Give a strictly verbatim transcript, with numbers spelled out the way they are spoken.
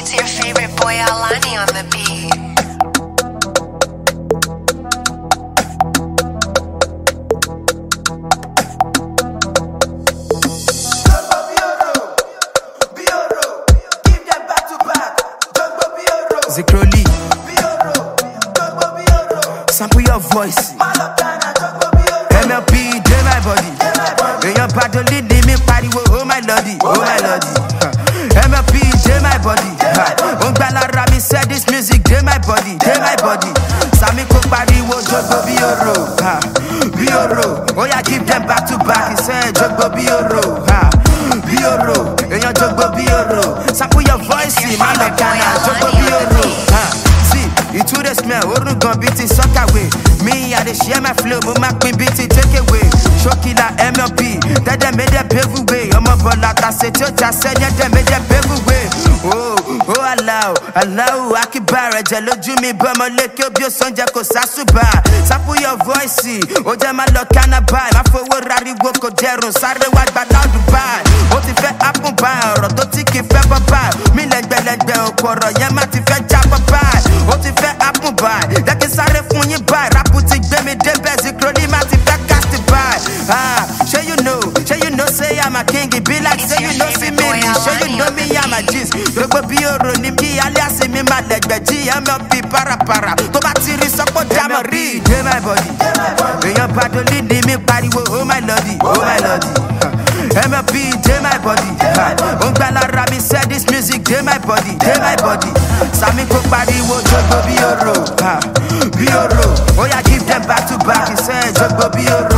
It's your favorite boy Alani on the beat. Zikroli, sample your voice. M L P, day my body. In your battle, lead me party, oh my lordy, oh my lordy. M L P, day my body. Ungbala Rami said this music, day my body, day my body. Sami ko party, wo jogbo bioro, bioro. Oh yeah, give them back to back. He said jogbo bioro, bioro. In your jogbo bioro, sample your voice, man of Ghana, jogbo bioro. You too the smell, orun gon beat it, suck away. Me, I dey share my flow, but my queen beat it, take away. Shokila M L P, that they made that pave away. I'm a baller, I said, I said, that they made that pave away. Oh, oh, allow, allow, I keep barra, jello, Jimmy, Bama, Lake, your son, Jacko, Sasuba. Sample your voice, oh, Jama, Lokana, buy. My forward, Rari, Woko, Jero, Sarre, what, but now Dubai. What if I apple buy, or don't take it, Pepper buy. Me, like, like, the Okoro, Yamati, Jabba buy. What if I apple buy? That is Sarre, Funny buy. Raputi, Demi, Debe, Zikroli, Mati, cast it buy. Ah, sure you know, sure you know, say I'm a king, it be like, say you know, see me, sure you know me, I'm a G's. Yogo Bioro, Nimki, alias, me, my leg, the G, M L P, para, para. Tobatiri, Soko, Jamari, day my body. In your battle, lead me, party, oh my lordy, oh my lordy. M L P, day my body. Ungbala Rami said this music, day my body, day my body. Sami ko party, wo jogbo bioro, bioro. Oh yeah, give them back to back. He said jogbo bioro.